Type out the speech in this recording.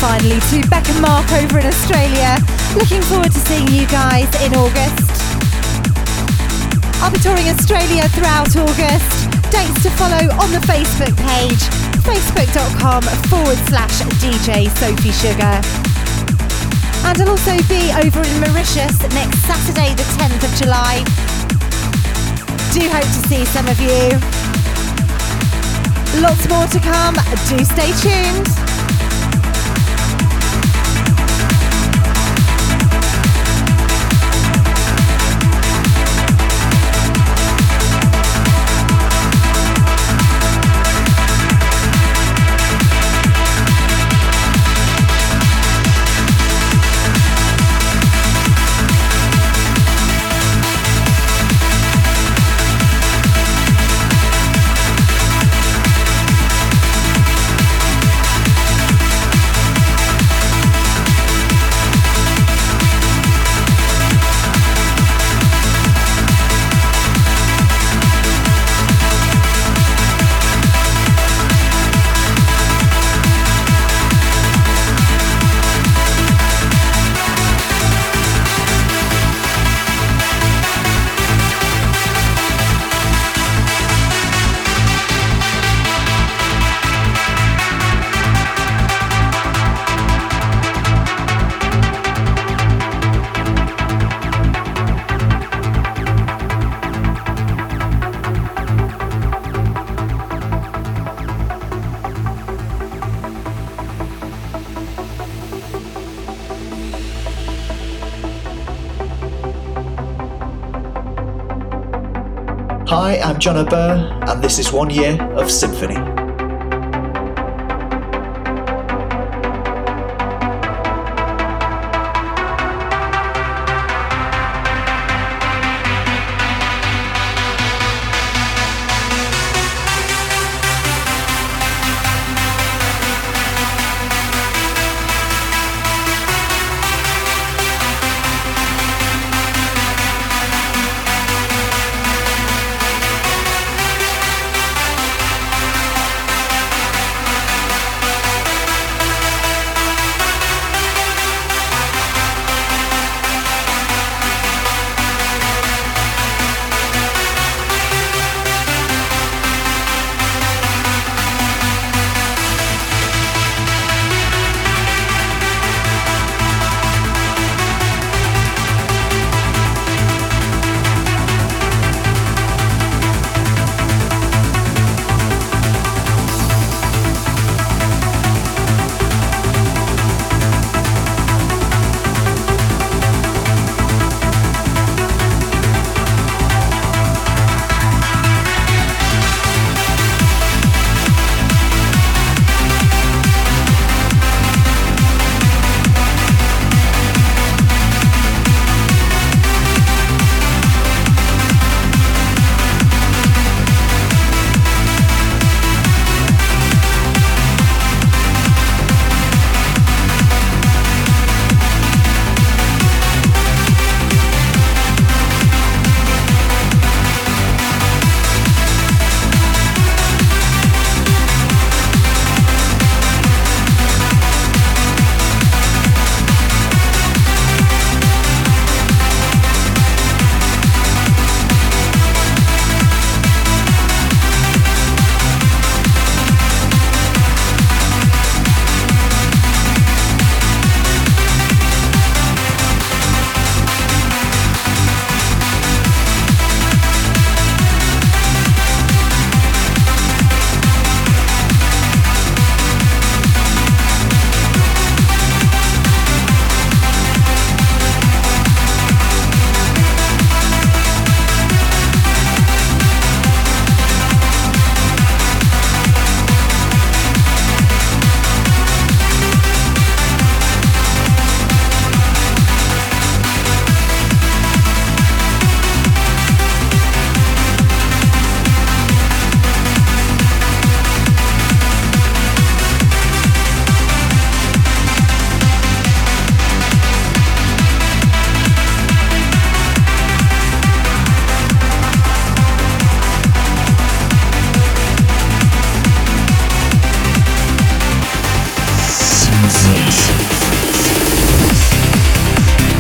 finally to Beck and Mark over in Australia. Looking forward to seeing you guys in August. I'll be touring Australia throughout August. Dates to follow on the Facebook page, facebook.com/DJ Sophie Sugar. And I'll also be over in Mauritius next Saturday the 10th of July. Do hope to see some of you. Lots more to come. Do stay tuned. Hi, I'm John O'Byrne, and this is 1 year of Symphony. Sensation.